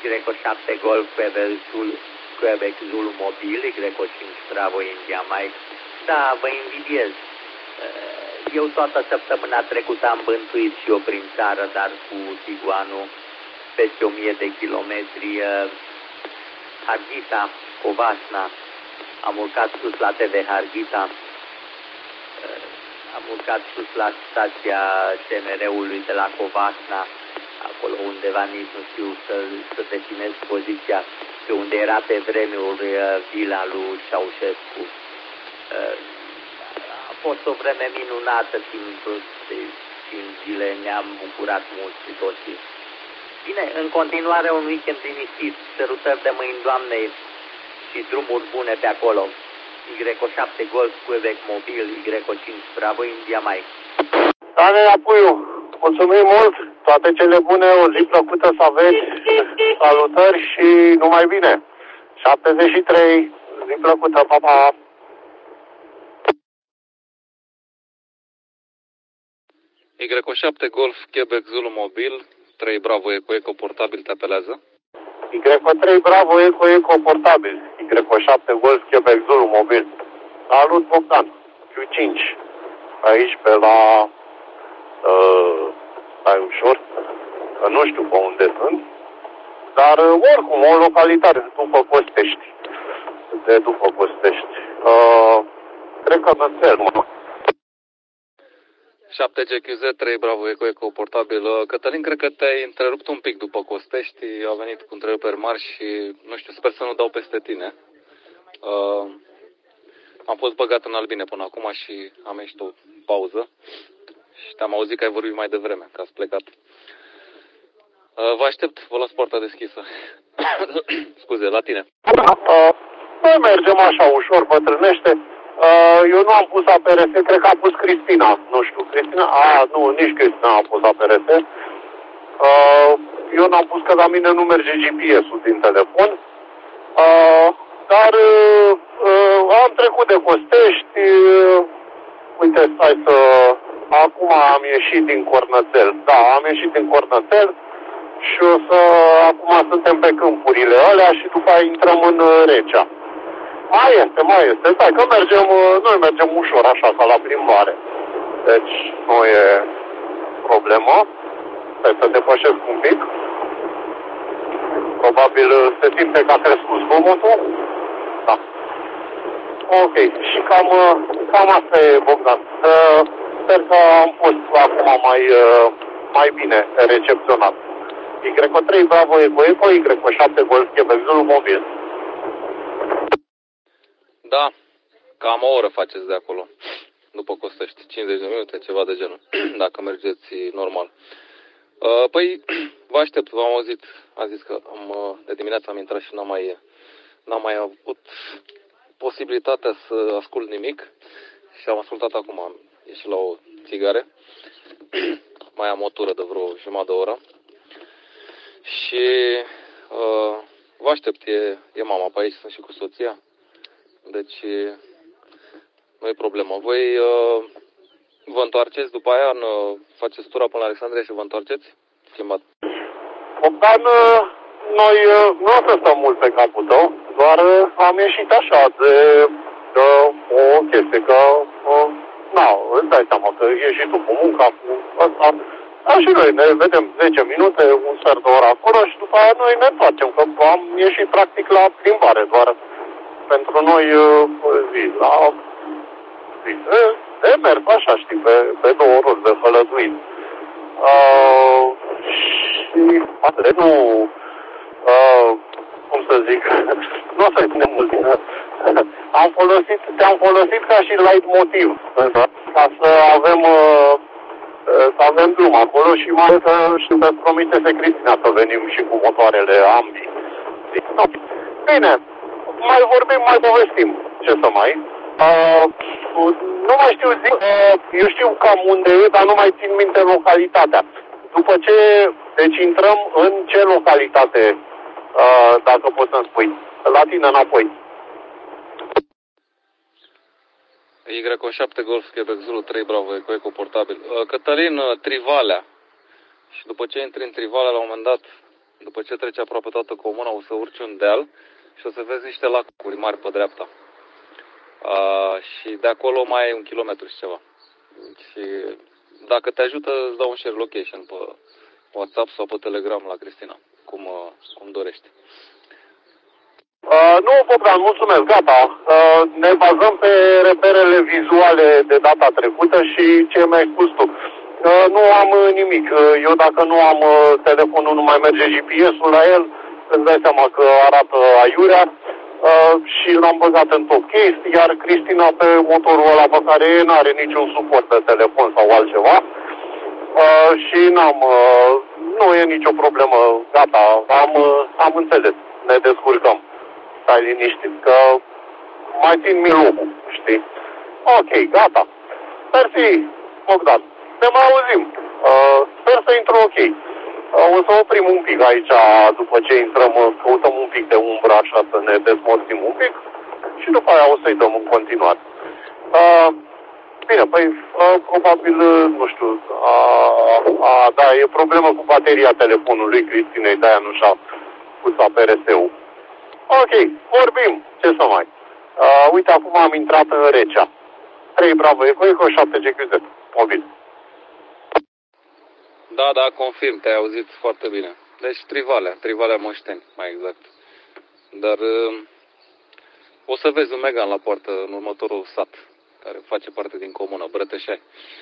Y7 Golf Quebec Zulu Mobil, Y5 Bravo India Mike. Da, vă invidiez. Eu toată săptămâna trecută am bântuit și eu prin țară, dar cu Tiguanul peste 1000 de kilometri. Harghita, Covasna, am urcat sus la TV Harghita, am urcat sus la stația TMR-ului de la Covasna, acolo undeva nici nu știu să definez poziția, pe unde era pe vremuri vila lui Ceaușescu. A fost o vreme minunată, timp de 5 zile, ne-am bucurat mult și toții. Bine, în continuare un weekend liniștit, sărutări de mâini Doamnei și drumuri bune pe acolo. Y7 Golf Quebec Mobil, Y5 Bravo India Mike. Dane Apuiu, mulțumim mult, toate cele bune, o zi plăcută să aveți, salutări și numai bine. 73, zi plăcută, pa, pa. Y7 Golf Quebec Zulu Mobil, 3 Bravo Eco portabil te apelează. Y3 Bravo Eco portabil, Y7 Golf Quebec Zulu Mobil. Salut, Bogdan, Q5, aici pe la, stai ușor, că nu știu pe unde sunt, dar oricum o localitate după Costești, după Costești. Cred că Nățel. 7GQZ 3 Bravo Eco portabil. Cătălin, cred că te-ai întrerupt un pic după Costești, a venit cu întreruperi mari și, nu știu, sper să nu dau peste tine. Am fost băgat în albine până acum și am ieșit o pauză și te-am auzit că ai vorbit mai devreme, că ați plecat. Vă aștept, vă las poarta deschisă. Scuze, la tine. Noi mergem așa ușor, bătrânește. Eu nu am pus APRS, cred că a pus Cristina, nu știu, Cristina, nu, nici Cristina a pus APRS. Eu n-am pus că la mine nu merge GPS-ul din telefon, dar am trecut de Costești, uite, stai să, acum am ieșit din Cornățel, da, am ieșit din Cornățel și o să, acum suntem pe câmpurile alea și după aia intrăm în Recea. Mai este. Stai că noi mergem ușor, așa, ca la plimbare. Deci, nu e problemă. Stai să depășesc un pic. Probabil se simte că a crescut zgomotul. Da. Ok. Și cam asta e, Bogdan. Sper că am fost acum mai bine recepționat. Y3 Bravo Eco, Y7 Golf Quebec Zulu Mobil. Da, cam o oră faceți de acolo, după Costești, 50 de minute, ceva de genul, dacă mergeți normal. Păi, vă aștept, v-am auzit, a zis că de dimineață am intrat și n-am mai avut posibilitatea să ascult nimic și am ascultat acum, am ieșit la o țigare, mai am o tură de vreo jumătate de oră și vă aștept, e mama pe aici, sunt și cu soția. Deci, nu e problemă. Voi vă întoarceți după aia, faceți tura până la Alexandria și vă întoarceți? Schimbat. Bogdan, noi nu o să stăm mult pe capul tău, doar am ieșit așa de o chestie, că, îți dai seama că ieși tu cu munca, cu ăsta. Dar și noi ne vedem 10 minute, un sfert de oră acolo și după aia noi ne întoarcem, că am ieșit practic la plimbare, doar pentru noi zi, la zi, de mers așa, știi, pe două roți de hălăduit. Și atât, nu, cum să zic, nu o să ținem mult bine. Te-am folosit ca și light motiv, ca să avem drum acolo și mai să știu că promitese Cristina să venim și cu motoarele ambii. Bine. Mai vorbim, mai povestim. Ce să mai? Nu mai știu, eu știu cam unde e, dar nu mai țin minte localitatea. După ce, deci intrăm în ce localitate, dacă poți să-mi spui? La tine înapoi. Y7 Golf Quebec Zulu 3 Bravo Eco portabil. Cătălin, Trivalea. Și după ce intri în Trivalea, la un moment dat, După ce trece aproape toată comuna, o să urci un deal și o să vezi niște lacuri mari pe dreapta. Și de acolo mai e 1 kilometru și ceva. Și dacă te ajută, îți dau un share location pe WhatsApp sau pe Telegram la Cristina, cum dorești. Nu, Bogdan, mulțumesc, gata. Ne bazăm pe reperele vizuale de data trecută și ce mi-ai spus tu. Nu am nimic. Eu dacă nu am telefonul, nu mai merge GPS-ul la el, îți dai seama că arată aiurea și l-am băgat în top case, iar Cristina pe motorul ăla pe care n-are niciun suport pe telefon sau altceva și nu e nicio problemă, gata, am înțeles, ne descurcăm. Stai liniștit, că mai țin milocul, știi? Ok, gata. Mersi, Bogdan. Ne mai auzim. Sper să intru ok. O să oprim un pic aici, după ce intrăm, căutăm un pic de umbră, așa, să ne dezmorțim un pic și după aia o să-i dăm în continuare. Bine, păi, probabil, nu știu, da, e problemă cu bateria telefonului Cristinei, de-aia nu și-a pus APRS-ul. Ok, vorbim, ce să mai. Uite, acum am intrat în Recea. 3 Bravo Eco 7 GQZ, mobil. Da, confirm, te-ai auzit foarte bine. Deci Trivalea Moșteni, mai exact. Dar o să vezi un Megan la poartă în următorul sat, care face parte din comună, Brătășani.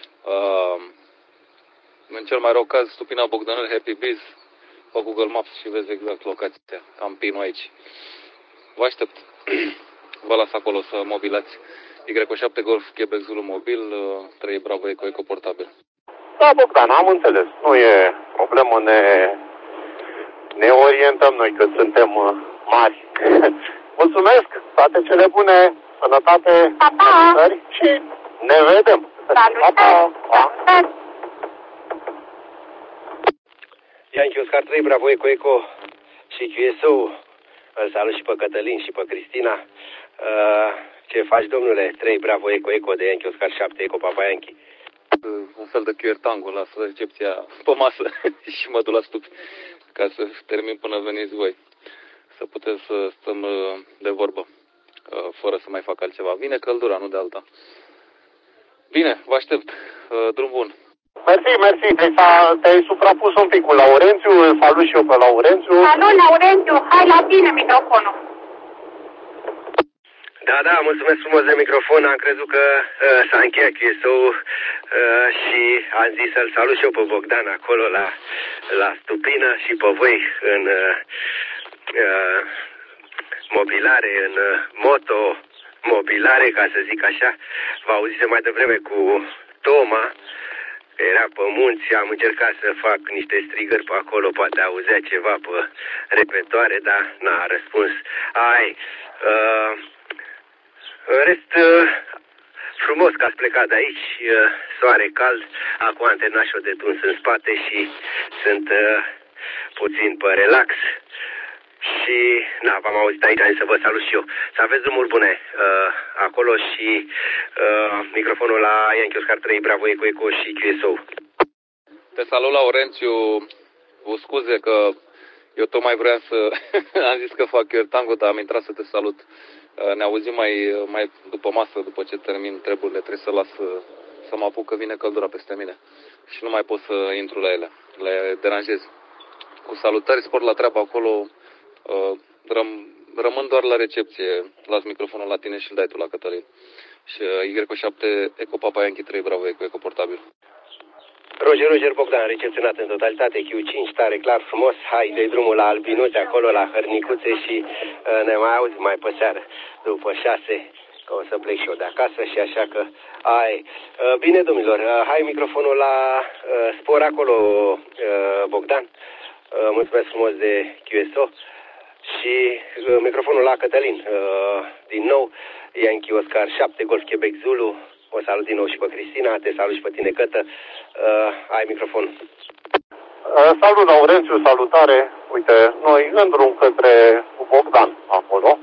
În cel mai rău caz, Stupina Bogdanel, Happy Biz, pe Google Maps și vezi exact locația, Campinu aici. Vă aștept. Vă las acolo să mobilați. Y7 Golf Quebec Zulu mobil, 3 Bravo Eco portabil. Da, Bogdan, am înțeles. Nu e problemă, ne orientăm noi că suntem mari. Mulțumesc, toate cele bune, sănătate, salutări și ne vedem. Salutări! Yankee Oscar 3, Bravo Eco și QSO. Îl salut și pe Cătălin și pe Cristina. Ce faci, domnule? 3 Bravo Eco de Yankee Oscar 7 Eco Papa Yankee. Un fel de QR tango, las recepția pe masă și mă duc la stupi ca să termin până veniți voi. Să putem să stăm de vorbă fără să mai fac altceva. Vine căldura, nu de alta. Bine, vă aștept. Drum bun. Mersi. Te-ai suprapus un pic cu Laurențiu. Salut și eu pe Laurențiu. Salut, Laurențiu. Hai la tine microfonul. Da, mulțumesc frumos de microfon. Am crezut că s-a încheiat QSO și am zis să-l salut și eu pe Bogdan acolo la Stupină și pe voi în mobilare, în mobilare, ca să zic așa. Vă auzise mai devreme cu Toma, că era pe munți, am încercat să fac niște strigări pe acolo, poate auzea ceva pe repetoare, dar n-a răspuns. În rest, frumos că ați plecat de aici, soare cald, acum am terminat și-o de tuns în spate și sunt puțin pe relax. Și, v-am auzit aici, să vă salut și eu. Să aveți drumuri bune acolo și microfonul la Yankee Oscar 3, Bravo Eco și QSO. Te salut, Laurențiu. Vă scuze că eu tocmai vreau să... am zis că fac eu tango, dar am intrat să te salut. Ne auzim mai după masă, după ce termin treburile. Trebuie să las să mă apuc, că vine căldura peste mine. Și nu mai pot să intru la ele. Le deranjez. Cu salutări, spor la treabă acolo. Rămân doar la recepție. Las microfonul la tine și îl dai tu la Cătălin. Și Y7 Eco Papa Yankee 3 Bravo Eco portabil. Roger Bogdan, recepționat în totalitate, Q5, tare, clar, frumos. Hai, dă-i drumul la albinuțe, acolo, la hărnicuțe și ne mai auzi mai pe seară, după 6, că o să plec și eu de acasă și așa că... Bine, domnilor, hai microfonul la spor acolo, Bogdan. Mulțumesc frumos de QSO. Și microfonul la Cătălin. Din nou, Yankee Oscar 7 Golf Quebec Zulu. O salut din nou și pe Cristina, te salut și pe tine, Cătă. Ai microfonul. Salut, Laurențiu, salutare. Uite, noi în drum către Bogdan, acolo.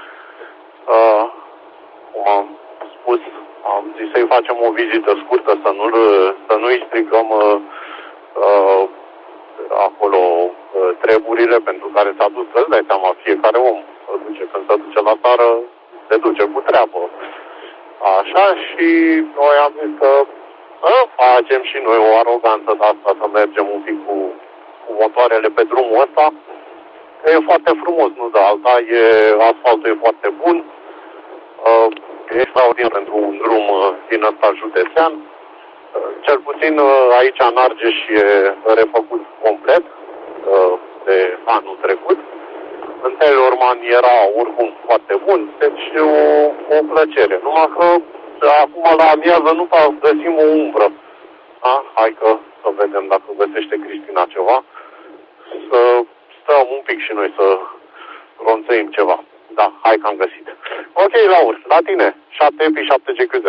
Cum am spus, am zis să-i facem o vizită scurtă, să nu-i stricăm acolo treburile pentru care s-a dus, îți dai seama, fiecare om se duce, când se duce la țară, se duce cu treabă. Așa, și noi am zis că facem și noi o aroganță de asta, să mergem un pic cu motoarele pe drumul ăsta. E foarte frumos, nu de alta, asfaltul e foarte bun, e extraordinar pentru un drum din ăsta județean. Cel puțin aici în Argeș e refăcut complet de anul trecut. În Teleorman era oricum foarte bun, deci o plăcere. Numai că acum la amiază nu găsim o umbră. Hai că să vedem dacă găsește Cristina ceva. Să stăm un pic și noi să ronțăim ceva. Da, hai că am găsit. Ok, Laur, la tine, 7P7GQZ.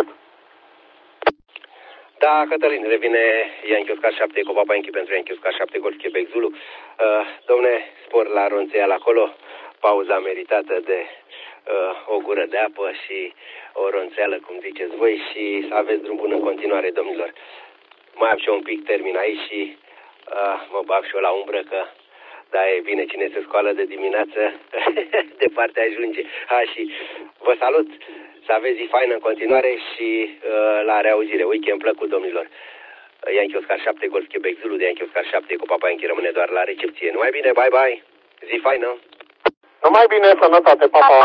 Da, Cătălin, revine Yankee Oscar 7 cu Papa Yankee pentru Yankee Oscar 7 Golf Quebec Zulu. Domne, spor la ronțeal acolo, pauza meritată de o gură de apă și o ronțeală, cum ziceți voi, și să aveți drum bun în continuare, domnilor. Mai am și eu un pic termin aici și mă bag și eu la umbră, că da, e bine, cine se scoală de dimineață, departe ajunge. Și vă salut, să aveți zi faină în continuare și la reauzire. Weekend plăcut, domnilor. Yankee Oscar 7 Golf Quebec Zulu de Yankee Oscar 7 cu Papa Yankee rămâne doar la recepție. Numai bine, bye bye, zi faină. Numai bine, sănătate, papa.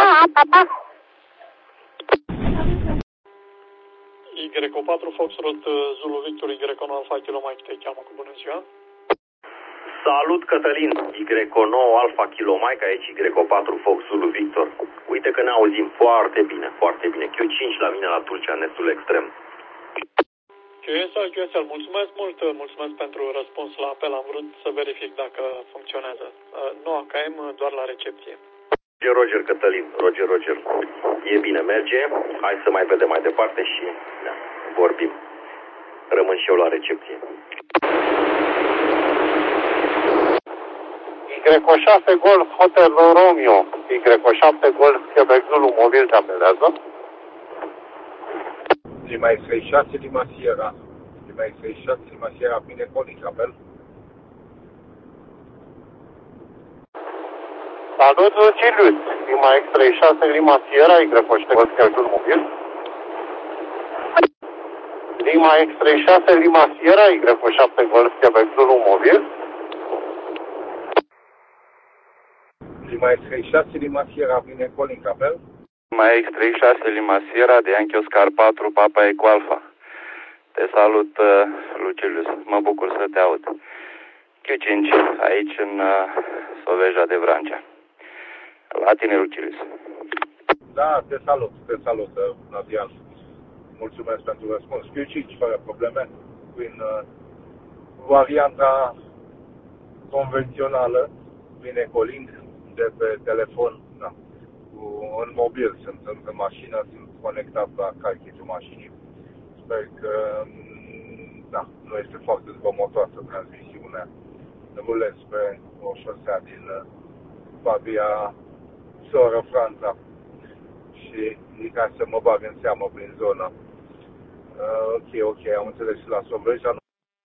Y4 Foxtrot Zulu Victor, Y9 Alpha Kilo Mike, te cheamă cu bună ziua. Salut, Cătălin, Y9 Alpha Kilo Mike, aici Y4 Fox Zulu Victor. Uite că ne auzim foarte bine, foarte bine. Q5 la mine la Tulcea, nestul extrem. QSL, mulțumesc mult, mulțumesc pentru răspuns la apel, am vrut să verific dacă funcționează. Nu AKM, doar la recepție. Roger, Cătălin, Roger. E bine, merge, hai să mai vedem mai departe și da, vorbim. Rămân și eu la recepție. Y6 Golf Hotel Romeo, Y7 Golf Quebec Zulu, mobil te apelează. Lima X36 Lima Sierra, Lima X36 Lima Sierra, bine Colin apel. Salut, Lucius, Lima X36 Lima Sierra, Y7 Golf Quebec Zulu, mobil. Lima X36 Lima Sierra, Y7 Golf Quebec Zulu, mobil. Lima X36 Lima Sierra, bine Colin apel. Lima X36 Lima Sierra de Yankee Oscar 4 Papa Eco Alpha. Te salut, Lucilius, mă bucur să te aud. Q5 aici în Soveja de Vrancea. La tine, Lucilius. Da, te salut, Nazian. Mulțumesc pentru răspuns. Q5 fără probleme. Prin varianta convențională, vine Colin de pe telefon, da. În mobil, sunt în mașină, sunt conectat la carchitul mașinii. Sper că da, nu este foarte zgomotoasă transmisiunea. Rulez pe o șosea din Fabia, soră Franța, și ca să mă bag în seamă prin zonă. Ok, am înțeles, la Soveja